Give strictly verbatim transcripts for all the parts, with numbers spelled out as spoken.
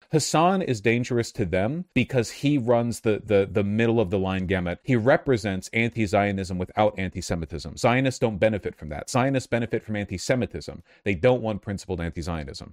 Hassan is dangerous to them because he runs the, the, the middle of the line gamut. He represents anti-Zionism without anti-Semitism. Zionists don't benefit from that. Zionists benefit from anti-Semitism. They don't want principled anti-Zionism.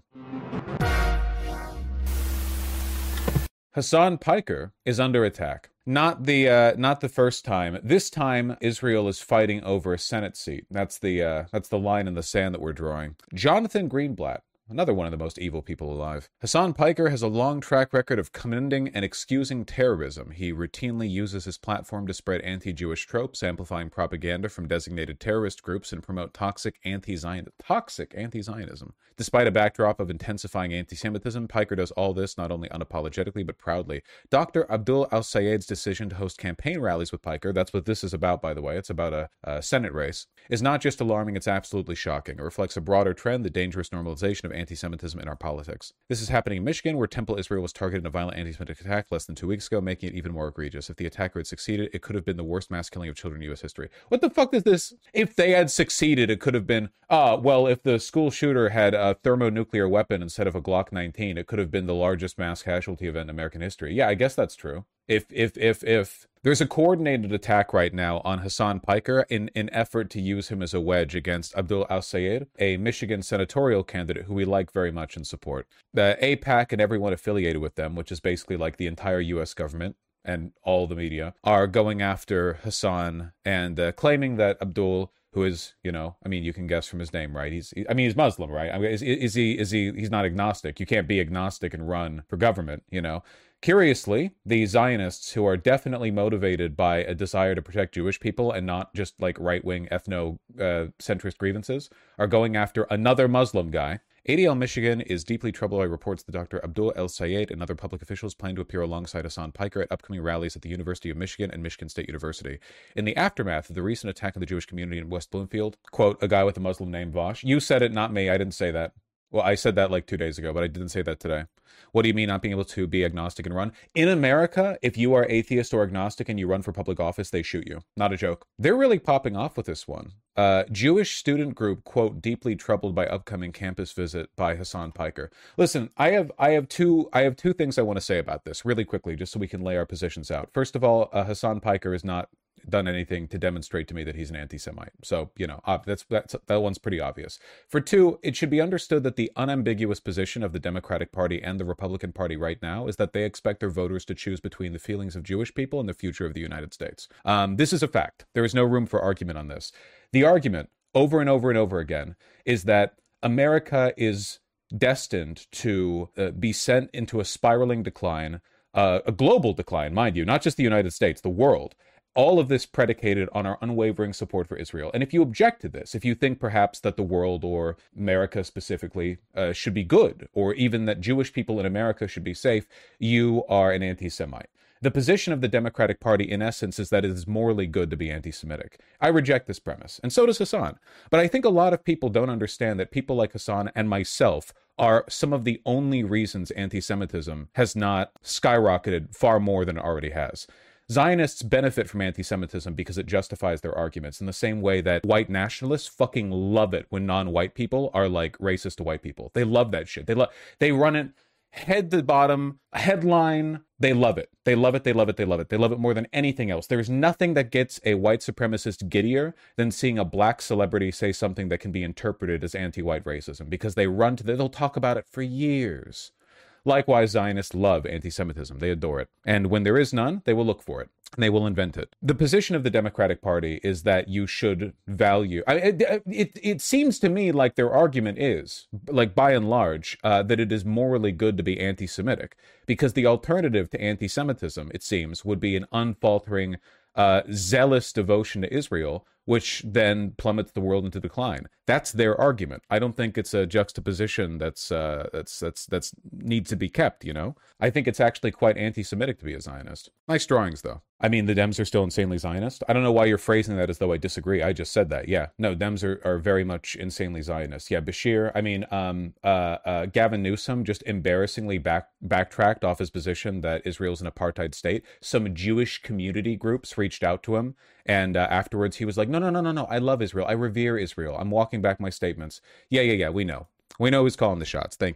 Hassan Piker is under attack. Not the uh, not the first time. This time, Israel is fighting over a Senate seat. That's the uh, that's the line in the sand that we're drawing. Jonathan Greenblatt, another one of the most evil people alive. Hassan Piker has a long track record of commending and excusing terrorism. He routinely uses his platform to spread anti-Jewish tropes, amplifying propaganda from designated terrorist groups, and promote toxic anti-Zion toxic anti-Zionism. Despite a backdrop of intensifying anti-Semitism, Piker does all this not only unapologetically but proudly. Doctor Abdul Al-Sayed's decision to host campaign rallies with Piker, that's what this is about, by the way, it's about a, a Senate race, is not just alarming, it's absolutely shocking. It reflects a broader trend, the dangerous normalization of anti-Semitism in our politics. This is happening in Michigan, where Temple Israel was targeted in a violent anti-Semitic attack less than two weeks ago, making it even more egregious. If the attacker had succeeded, it could have been the worst mass killing of children in U S history. What the fuck is this? If they had succeeded, it could have been, uh, well, if the school shooter had a thermonuclear weapon instead of a Glock nineteen, it could have been the largest mass casualty event in American history. Yeah, I guess that's true. If, if, if, if... There's a coordinated attack right now on Hassan Piker in an effort to use him as a wedge against Abdul Al-Sayed, a Michigan senatorial candidate who we like very much and support. The AIPAC and everyone affiliated with them, which is basically like the entire U S government and all the media, are going after Hassan and uh, claiming that Abdul, who is, you know, I mean, you can guess from his name, right? He's, I mean, he's Muslim, right? I mean, is, is he, is he, he's not agnostic. You can't be agnostic and run for government, you know? Curiously, the Zionists, who are definitely motivated by a desire to protect Jewish people and not just like right-wing ethno-centrist uh, grievances, are going after another Muslim guy. A D L Michigan is deeply troubled by reports that Doctor Abdul El-Sayed and other public officials plan to appear alongside Hassan Piker at upcoming rallies at the University of Michigan and Michigan State University. In the aftermath of the recent attack on the Jewish community in West Bloomfield, quote, a guy with a Muslim name, Vosh. You said it, not me. I didn't say that. Well, I said that like two days ago, but I didn't say that today. What do you mean not being able to be agnostic and run? In America, if you are atheist or agnostic and you run for public office, they shoot you. Not a joke. They're really popping off with this one. Uh, Jewish student group, quote, deeply troubled by upcoming campus visit by Hassan Piker. Listen, I have I have two I have two things I want to say about this really quickly, just so we can lay our positions out. First of all, uh, Hassan Piker is not done anything to demonstrate to me that he's an anti-Semite. So, you know, uh, that's, that's that one's pretty obvious. For two, it should be understood that the unambiguous position of the Democratic Party and the Republican Party right now is that they expect their voters to choose between the feelings of Jewish people and the future of the United States. Um, this is a fact. There is no room for argument on this. The argument, over and over and over again, is that America is destined to uh, be sent into a spiraling decline, uh, a global decline, mind you, not just the United States, the world. All of this predicated on our unwavering support for Israel. And if you object to this, if you think perhaps that the world or America specifically uh, should be good, or even that Jewish people in America should be safe, you are an anti-Semite. The position of the Democratic Party, in essence, is that it is morally good to be anti-Semitic. I reject this premise, and so does Hassan. But I think a lot of people don't understand that people like Hassan and myself are some of the only reasons anti-Semitism has not skyrocketed far more than it already has. Zionists benefit from anti-Semitism because it justifies their arguments in the same way that white nationalists fucking love it when non-white people are like racist to white people. They love that shit. They love, they run it head to bottom, headline. They love it. They love it. They love it. They love it. They love it more than anything else. There's nothing that gets a white supremacist giddier than seeing a black celebrity say something that can be interpreted as anti-white racism, because they run to, they'll talk about it for years. Likewise, Zionists love anti-Semitism. They adore it. And when there is none, they will look for it. And they will invent it. The position of the Democratic Party is that you should value... I, it, it, it seems to me like their argument is, like by and large, uh, that it is morally good to be anti-Semitic. Because the alternative to anti-Semitism, it seems, would be an unfaltering, uh, zealous devotion to Israel, which then plummets the world into decline. That's their argument. I don't think it's a juxtaposition that's uh, that's that's that's needs to be kept. You know, I think it's actually quite anti-Semitic to be a Zionist. Nice drawings, though. I mean, the Dems are still insanely Zionist. I don't know why you're phrasing that as though I disagree. I just said that. Yeah, no, Dems are, are very much insanely Zionist. Yeah, Bashir. I mean, um, uh, uh, Gavin Newsom just embarrassingly back backtracked off his position that Israel's an apartheid state. Some Jewish community groups reached out to him, and uh, afterwards he was like, no, no, no, no, no. I love Israel. I revere Israel. I'm walking back my statements. Yeah, yeah, yeah. We know. We know who's calling the shots. Thank you.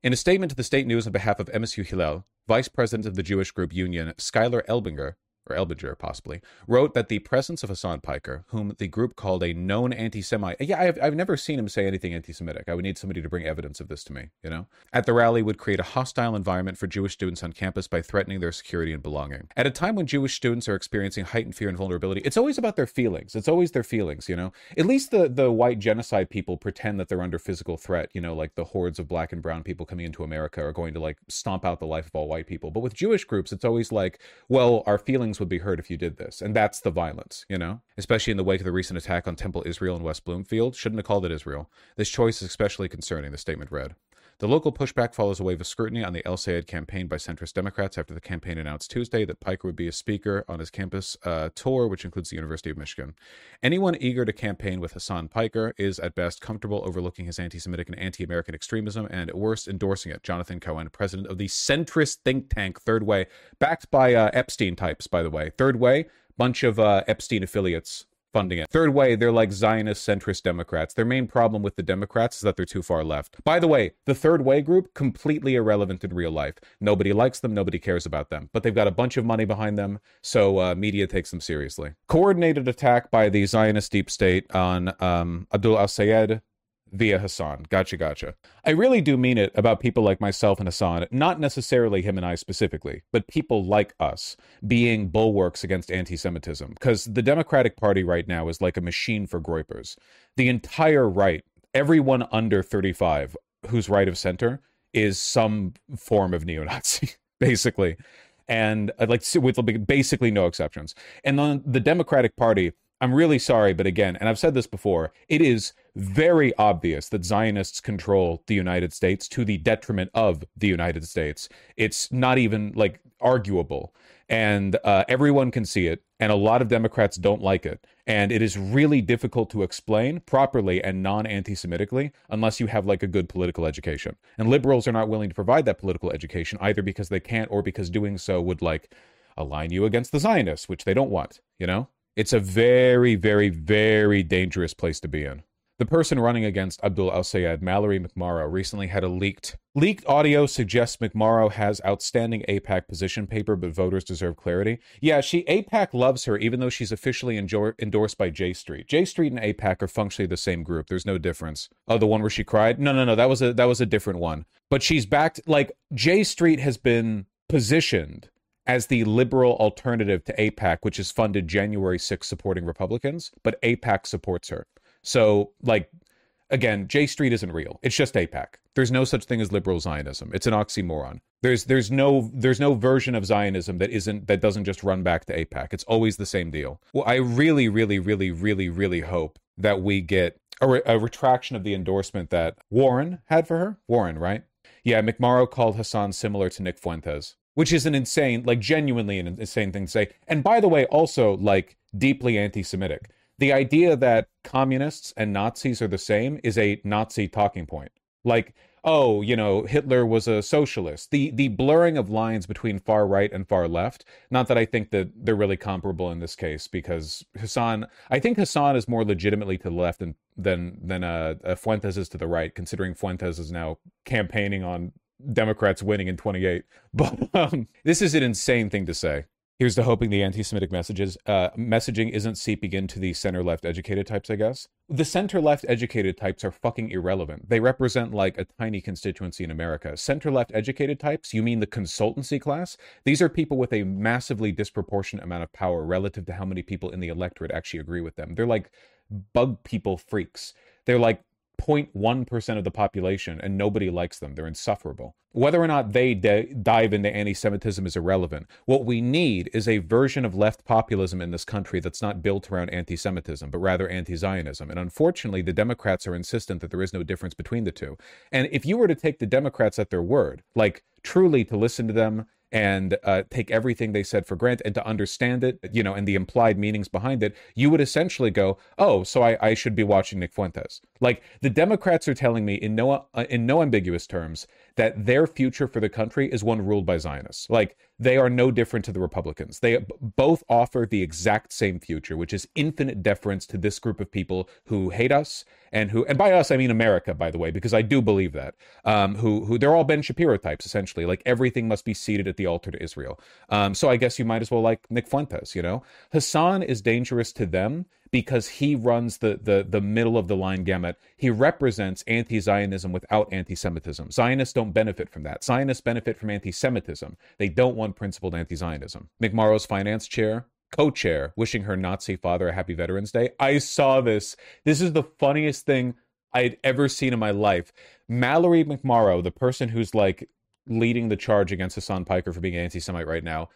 In a statement to the State News on behalf of M S U Hillel, Vice President of the Jewish Group Union, Skylar Elbinger, or Elbinger possibly, wrote that the presence of Hassan Piker, whom the group called a known anti-Semite, yeah, I've, I've never seen him say anything anti-Semitic. I would need somebody to bring evidence of this to me, you know? At the rally would create a hostile environment for Jewish students on campus by threatening their security and belonging. At a time when Jewish students are experiencing heightened fear and vulnerability, it's always about their feelings. It's always their feelings, you know? At least the, the white genocide people pretend that they're under physical threat, you know, like the hordes of black and brown people coming into America are going to, like, stomp out the life of all white people. But with Jewish groups, it's always like, well, our feelings would be hurt if you did this. And that's the violence, you know? Especially in the wake of the recent attack on Temple Israel in West Bloomfield. Shouldn't have called it Israel. This choice is especially concerning, the statement read. The local pushback follows a wave of scrutiny on the El Sayed campaign by centrist Democrats after the campaign announced Tuesday that Piker would be a speaker on his campus uh, tour, which includes the University of Michigan. Anyone eager to campaign with Hassan Piker is, at best, comfortable overlooking his anti-Semitic and anti-American extremism, and at worst, endorsing it. Jonathan Cohen, president of the centrist think tank Third Way, backed by uh, Epstein types, by the way. Third Way, bunch of uh, Epstein affiliates funding it. Third Way, they're like Zionist centrist Democrats. Their main problem with the Democrats is that they're too far left. By the way, the Third Way group, completely irrelevant in real life. Nobody likes them, nobody cares about them. But they've got a bunch of money behind them, so uh, media takes them seriously. Coordinated attack by the Zionist deep state on um, Abdul al-Sayed via Hassan. Gotcha, gotcha. I really do mean it about people like myself and Hassan, not necessarily him and I specifically, but people like us being bulwarks against anti-Semitism. Because the Democratic Party right now is like a machine for groypers. The entire right, everyone under thirty-five who's right of center, is some form of neo-Nazi, basically. And I'd like to see with basically no exceptions. And then the Democratic Party, I'm really sorry, but again, and I've said this before, it is very obvious that Zionists control the United States to the detriment of the United States. It's not even, like, arguable. And uh, everyone can see it, and a lot of Democrats don't like it. And it is really difficult to explain properly and non-anti-Semitically unless you have, like, a good political education. And liberals are not willing to provide that political education, either because they can't or because doing so would, like, align you against the Zionists, which they don't want, you know? It's a very, very, very dangerous place to be in. The person running against Abdul al-Sayed, Mallory McMorrow, recently had a leaked... Leaked audio suggests McMorrow has outstanding AIPAC position paper, but voters deserve clarity. Yeah, she AIPAC loves her, even though she's officially enjo- endorsed by J Street. J Street and AIPAC are functionally the same group. There's no difference. Oh, the one where she cried? No, no, no, that was a that was a different one. But she's backed... Like, J Street has been positioned as the liberal alternative to AIPAC, which is funded January sixth supporting Republicans, but AIPAC supports her. So, like, again, J Street isn't real. It's just AIPAC. There's no such thing as liberal Zionism. It's an oxymoron. There's there's no there's no version of Zionism that isn't that doesn't just run back to AIPAC. It's always the same deal. Well, I really, really, really, really, really hope that we get a, re- a retraction of the endorsement that Warren had for her. Warren, right? Yeah, McMorrow called Hassan similar to Nick Fuentes, which is an insane, like, genuinely an insane thing to say. And by the way, also, like, deeply anti-Semitic. The idea that communists and Nazis are the same is a Nazi talking point. Like, oh, you know, Hitler was a socialist. The the blurring of lines between far right and far left, not that I think that they're really comparable in this case, because Hassan, I think Hassan is more legitimately to the left than than, than uh, uh, Fuentes is to the right, considering Fuentes is now campaigning on Democrats winning in twenty-eight. But um, this is an insane thing to say. Here's to hoping the anti-Semitic messages, uh, messaging isn't seeping into the center-left educated types, I guess. The center-left educated types are fucking irrelevant. They represent, like, a tiny constituency in America. Center-left educated types, you mean the consultancy class? These are people with a massively disproportionate amount of power relative to how many people in the electorate actually agree with them. They're like bug people freaks. They're like zero point one percent of the population, and nobody likes them. They're insufferable. Whether or not they de- dive into anti-Semitism is irrelevant. What we need is a version of left populism in this country that's not built around anti-Semitism, but rather anti-Zionism. And unfortunately, the Democrats are insistent that there is no difference between the two. And if you were to take the Democrats at their word, like truly to listen to them and uh, take everything they said for granted and to understand it, you know, and the implied meanings behind it, you would essentially go, oh, so I, I should be watching Nick Fuentes. Like, the Democrats are telling me in no uh, in no ambiguous terms that their future for the country is one ruled by Zionists. Like, they are no different to the Republicans. They b- both offer the exact same future, which is infinite deference to this group of people who hate us and who, and by us, I mean America, by the way, because I do believe that, um, who, who they're all Ben Shapiro types, essentially. Like, everything must be seated at the altar to Israel. Um, so I guess you might as well like Nick Fuentes, you know? Hassan is dangerous to them because he runs the, the, the middle of the line gamut. He represents anti-Zionism without anti-Semitism. Zionists don't benefit from that. Zionists benefit from anti-Semitism. They don't want principled anti-Zionism. McMorrow's finance chair, co-chair, wishing her Nazi father a happy Veterans Day. I saw this. This is the funniest thing I had ever seen in my life. Mallory McMorrow, the person who's like leading the charge against Hassan Piker for being anti-Semite right now,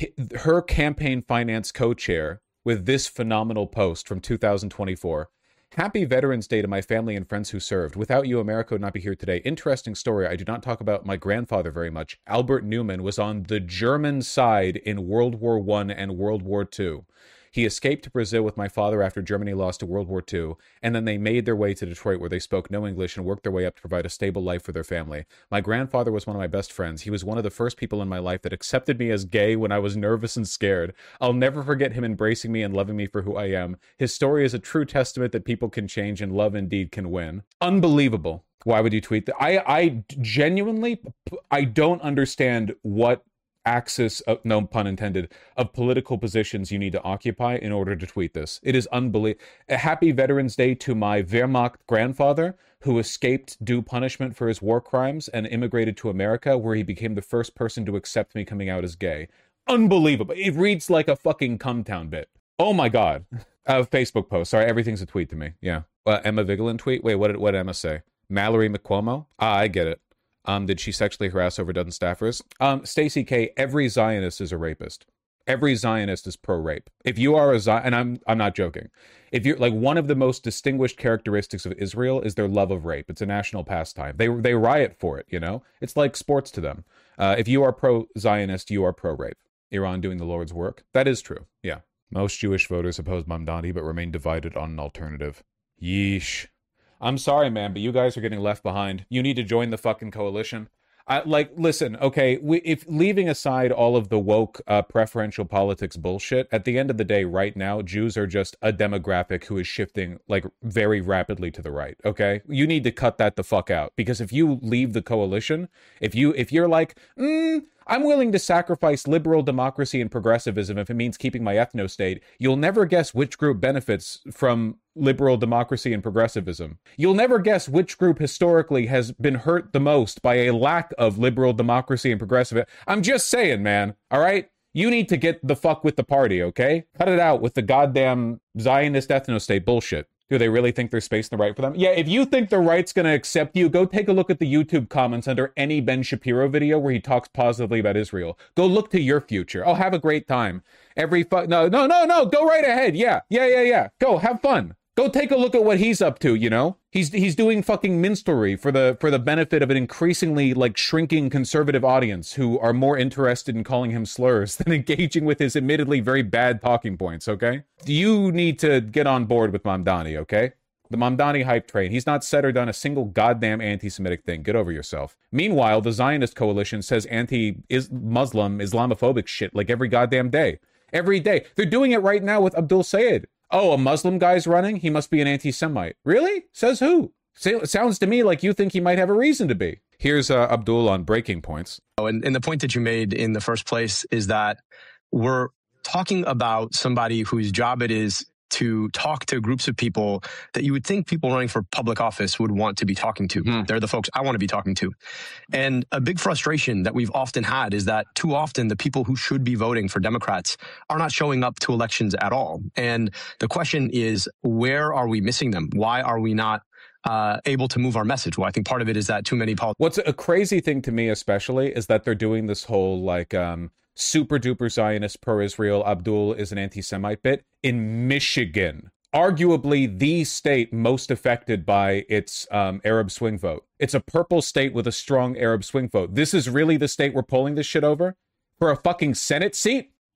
her campaign finance co-chair with this phenomenal post from two thousand twenty-four. Happy Veterans Day to my family and friends who served. Without you, America would not be here today. Interesting story. I do not talk about my grandfather very much. Albert Newman was on the German side in World War One and World War Two. He escaped to Brazil with my father after Germany lost to World War Two, and then they made their way to Detroit where they spoke no English and worked their way up to provide a stable life for their family. My grandfather was one of my best friends. He was one of the first people in my life that accepted me as gay when I was nervous and scared. I'll never forget him embracing me and loving me for who I am. His story is a true testament that people can change and love indeed can win. Unbelievable. Why would you tweet that? I, I genuinely, I don't understand what axis of, no pun intended, of political positions you need to occupy in order to tweet this. It is unbelievable. A happy Veterans Day to my Wehrmacht grandfather who escaped due punishment for his war crimes and immigrated to America, where he became the first person to accept me coming out as gay. Unbelievable. It reads like a fucking Cumtown bit. Oh my God. Uh, Facebook post. Sorry, everything's a tweet to me. Yeah. Uh, Emma Vigeland tweet. Wait, what did, what did Emma say? Mallory McCuomo? Ah, I get it. Um, did she sexually harass over dozen staffers? Um, Stacey K, every Zionist is a rapist. Every Zionist is pro-rape. If you are a Zion, and I'm I'm not joking. If you're like, one of the most distinguished characteristics of Israel is their love of rape. It's a national pastime. They they riot for it. You know, it's like sports to them. Uh, if you are pro-Zionist, you are pro-rape. Iran doing the Lord's work. That is true. Yeah. Most Jewish voters oppose Mamdani, but remain divided on an alternative. Yeesh. I'm sorry, man, but you guys are getting left behind. You need to join the fucking coalition. I, like, listen, okay, we, if leaving aside all of the woke uh, preferential politics bullshit, at the end of the day, right now, Jews are just a demographic who is shifting, like, very rapidly to the right, okay? You need to cut that the fuck out, because if you leave the coalition, if, you, if you're like, mm, I'm willing to sacrifice liberal democracy and progressivism if it means keeping my ethno-state, you'll never guess which group benefits from liberal democracy and progressivism. You'll never guess which group historically has been hurt the most by a lack of liberal democracy and progressive. I'm just saying, man, all right? You need to get the fuck with the party, okay? Cut it out with the goddamn Zionist ethno-state bullshit. Do they really think there's space in the right for them? Yeah, if you think the right's going to accept you, go take a look at the YouTube comments under any Ben Shapiro video where he talks positively about Israel. Go look to your future. Oh, have a great time. Every fu- No, no, no, no. Go right ahead. Yeah, yeah, yeah, yeah. Go, have fun. Go take a look at what he's up to, you know? He's he's doing fucking minstrelry for the for the benefit of an increasingly, like, shrinking conservative audience who are more interested in calling him slurs than engaging with his admittedly very bad talking points, okay? You need to get on board with Mamdani, okay? The Mamdani hype train. He's not said or done a single goddamn anti-Semitic thing. Get over yourself. Meanwhile, the Zionist coalition says anti-Muslim, Islamophobic shit like every goddamn day. Every day. They're doing it right now with Abdul Sayed. Oh, a Muslim guy's running? He must be an anti-Semite. Really? Says who? It sounds to me like you think he might have a reason to be. Here's uh, Abdul on breaking points. Oh, and, and the point that you made in the first place is that we're talking about somebody whose job it is to talk to groups of people that you would think people running for public office would want to be talking to. Hmm. They're the folks I want to be talking to. And a big frustration that we've often had is that too often the people who should be voting for Democrats are not showing up to elections at all. And the question is, where are we missing them? Why are we not Uh, able to move our message? Well, I think part of it is that too many politicians. What's a crazy thing to me, especially, is that they're doing this whole, like, um, super duper Zionist pro-Israel, Abdul is an anti-Semite bit in Michigan. Arguably the state most affected by its um, Arab swing vote. It's a purple state with a strong Arab swing vote. This is really the state we're pulling this shit over? For a fucking Senate seat?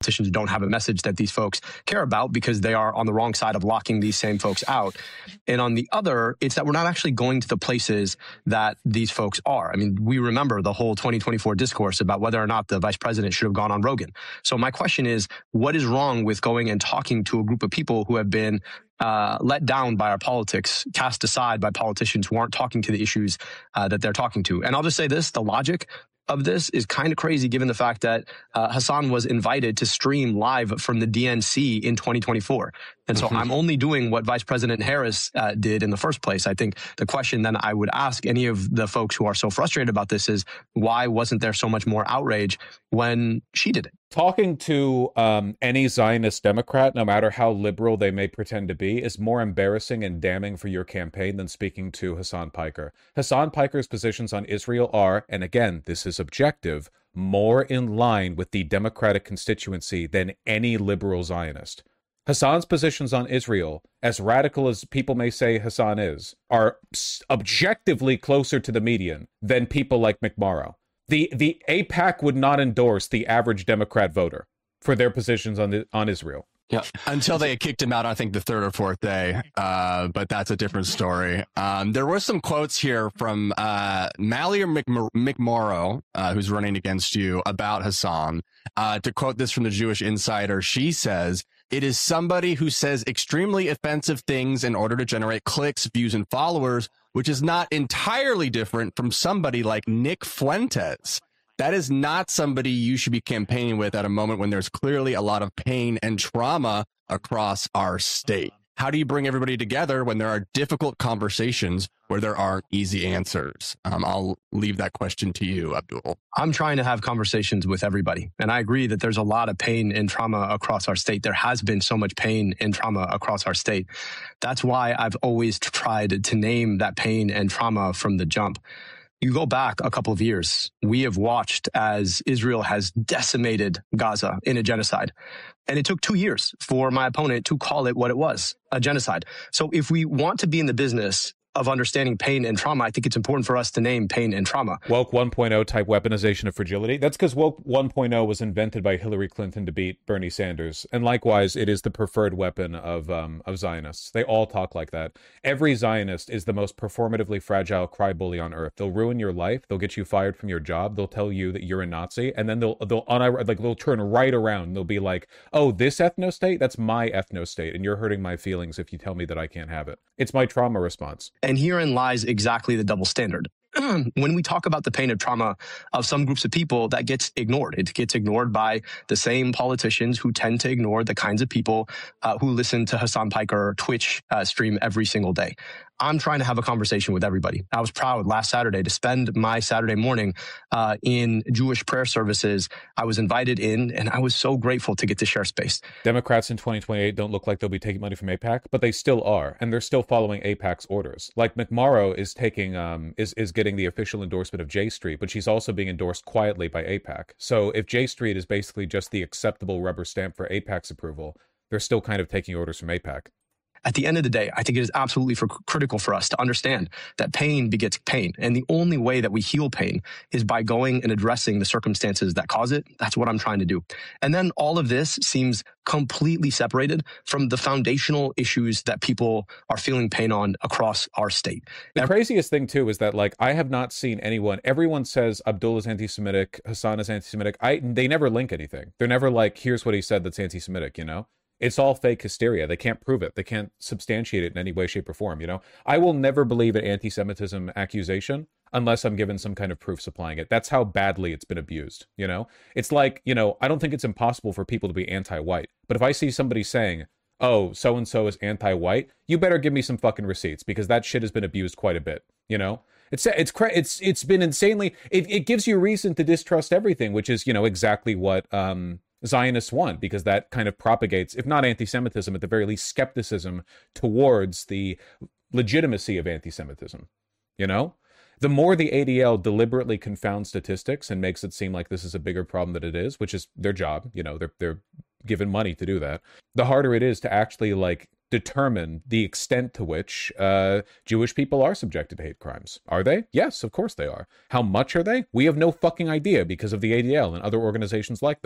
politicians don't have a message that these folks care about because they are on the wrong side of locking these same folks out. And on the other, it's that we're not actually going to the places that these folks are. I mean, we remember the whole twenty twenty-four discourse about whether or not the vice president should have gone on Rogan. So my question is, what is wrong with going and talking to a group of people who have been uh, let down by our politics, cast aside by politicians who aren't talking to the issues uh, that they're talking to? And I'll just say this, the logic of this is kind of crazy given the fact that uh, Hasan was invited to stream live from the D N C in twenty twenty-four. And so mm-hmm. I'm only doing what Vice President Harris uh, did in the first place. I think the question then I would ask any of the folks who are so frustrated about this is, why wasn't there so much more outrage when she did it? Talking to um, any Zionist Democrat, no matter how liberal they may pretend to be, is more embarrassing and damning for your campaign than speaking to Hasan Piker. Hasan Piker's positions on Israel are, and again, this is objective, more in line with the Democratic constituency than any liberal Zionist. Hasan's positions on Israel, as radical as people may say Hasan is, are objectively closer to the median than people like McMorrow. The the AIPAC would not endorse the average Democrat voter for their positions on the, on Israel. Yeah, until they kicked him out, I think the third or fourth day. Uh, but that's a different story. Um, there were some quotes here from uh, Mallory McMor- McMorrow, uh, who's running against you, about Hasan. Uh, to quote this from the Jewish Insider, she says, "It is somebody who says extremely offensive things in order to generate clicks, views, and followers, which is not entirely different from somebody like Nick Fuentes. That is not somebody you should be campaigning with at a moment when there's clearly a lot of pain and trauma across our state. How do you bring everybody together when there are difficult conversations where there aren't easy answers?" Um, I'll leave that question to you, Abdul. I'm trying to have conversations with everybody. And I agree that there's a lot of pain and trauma across our state. There has been so much pain and trauma across our state. That's why I've always tried to name that pain and trauma from the jump. You go back a couple of years, we have watched as Israel has decimated Gaza in a genocide. And it took two years for my opponent to call it what it was, a genocide. So if we want to be in the business of understanding pain and trauma, I think it's important for us to name pain and trauma. Woke one point oh type weaponization of fragility. That's because Woke one point oh was invented by Hillary Clinton to beat Bernie Sanders. And likewise, it is the preferred weapon of um, of Zionists. They all talk like that. Every Zionist is the most performatively fragile crybaby on earth. They'll ruin your life. They'll get you fired from your job. They'll tell you that you're a Nazi. And then they'll they'll like they'll turn right around. They'll be like, oh, this ethno-state? That's my ethno-state. And you're hurting my feelings if you tell me that I can't have it. It's my trauma response. And herein lies exactly the double standard. When we talk about the pain and trauma of some groups of people, that gets ignored. It gets ignored by the same politicians who tend to ignore the kinds of people uh, who listen to Hasan Piker Twitch uh, stream every single day. I'm trying to have a conversation with everybody. I was proud last Saturday to spend my Saturday morning uh, in Jewish prayer services. I was invited in, and I was so grateful to get to share space. Democrats in twenty twenty-eight don't look like they'll be taking money from AIPAC, but they still are, and they're still following AIPAC's orders. Like McMorrow is taking, um, is is getting the official endorsement of J Street, but she's also being endorsed quietly by AIPAC. So if J Street is basically just the acceptable rubber stamp for AIPAC's approval, they're still kind of taking orders from AIPAC. At the end of the day, I think it is absolutely for critical for us to understand that pain begets pain. And the only way that we heal pain is by going and addressing the circumstances that cause it. That's what I'm trying to do. And then all of this seems completely separated from the foundational issues that people are feeling pain on across our state. The Every- craziest thing, too, is that, like, I have not seen anyone, everyone says Abdul is anti-Semitic, Hasan is anti-Semitic. I, they never link anything. They're never like, here's what he said that's anti-Semitic, you know? It's all fake hysteria. They can't prove it. They can't substantiate it in any way, shape, or form, you know? I will never believe an anti-Semitism accusation unless I'm given some kind of proof supplying it. That's how badly it's been abused, you know? It's like, you know, I don't think it's impossible for people to be anti-white. But if I see somebody saying, oh, so-and-so is anti-white, you better give me some fucking receipts because that shit has been abused quite a bit, you know? It's it's it's it's been insanely, it, it gives you reason to distrust everything, which is, you know, exactly what um Zionists want, because that kind of propagates, if not anti-Semitism, at the very least skepticism towards the legitimacy of anti-Semitism. You know, the more the A D L deliberately confounds statistics and makes it seem like this is a bigger problem than it is, which is their job, you know, they're they're given money to do that, the harder it is to actually like determine the extent to which uh, Jewish people are subjected to hate crimes. Are they? Yes, of course they are. How much are they? We have no fucking idea because of the A D L and other organizations like them.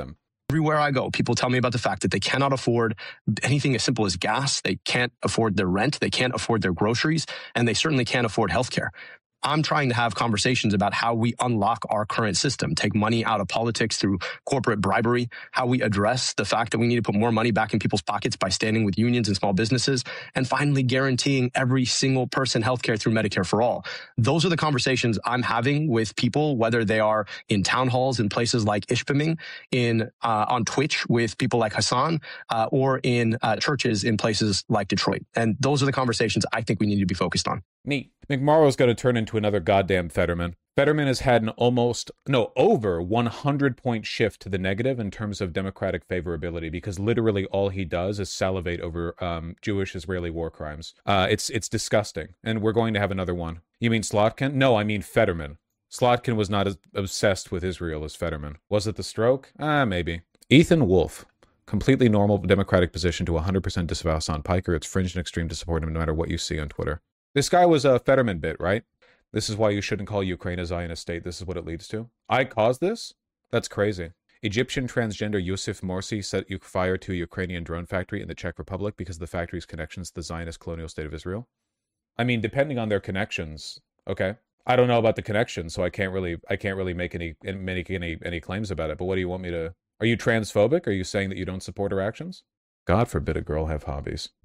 Everywhere I go, people tell me about the fact that they cannot afford anything as simple as gas. They can't afford their rent. They can't afford their groceries, and they certainly can't afford healthcare. I'm trying to have conversations about how we unlock our current system, take money out of politics through corporate bribery, how we address the fact that we need to put more money back in people's pockets by standing with unions and small businesses, and finally guaranteeing every single person healthcare through Medicare for all. Those are the conversations I'm having with people, whether they are in town halls in places like Ishpeming, in uh, on Twitch with people like Hassan, uh, or in uh, churches in places like Detroit. And those are the conversations I think we need to be focused on. Neat. McMorrow's going to turn into another goddamn Fetterman. Fetterman has had an almost, no, over one hundred point shift to the negative in terms of Democratic favorability, because literally all he does is salivate over um, Jewish-Israeli war crimes. Uh, it's it's disgusting, and we're going to have another one. You mean Slotkin? No, I mean Fetterman. Slotkin was not as obsessed with Israel as Fetterman. Was it the stroke? Ah, maybe. Ethan Wolf. Completely normal Democratic position to one hundred percent disavow Hassan Piker. It's fringe and extreme to support him no matter what you see on Twitter. This guy was a Fetterman bit, right? This is why you shouldn't call Ukraine a Zionist state. This is what it leads to. I caused this? That's crazy. Egyptian transgender Yusuf Morsi set fire to a Ukrainian drone factory in the Czech Republic because of the factory's connections to the Zionist colonial state of Israel. I mean, depending on their connections, okay? I don't know about the connections, so I can't really I can't really make any make any any claims about it. But what do you want me to... Are you transphobic? Are you saying that you don't support her actions? God forbid a girl have hobbies.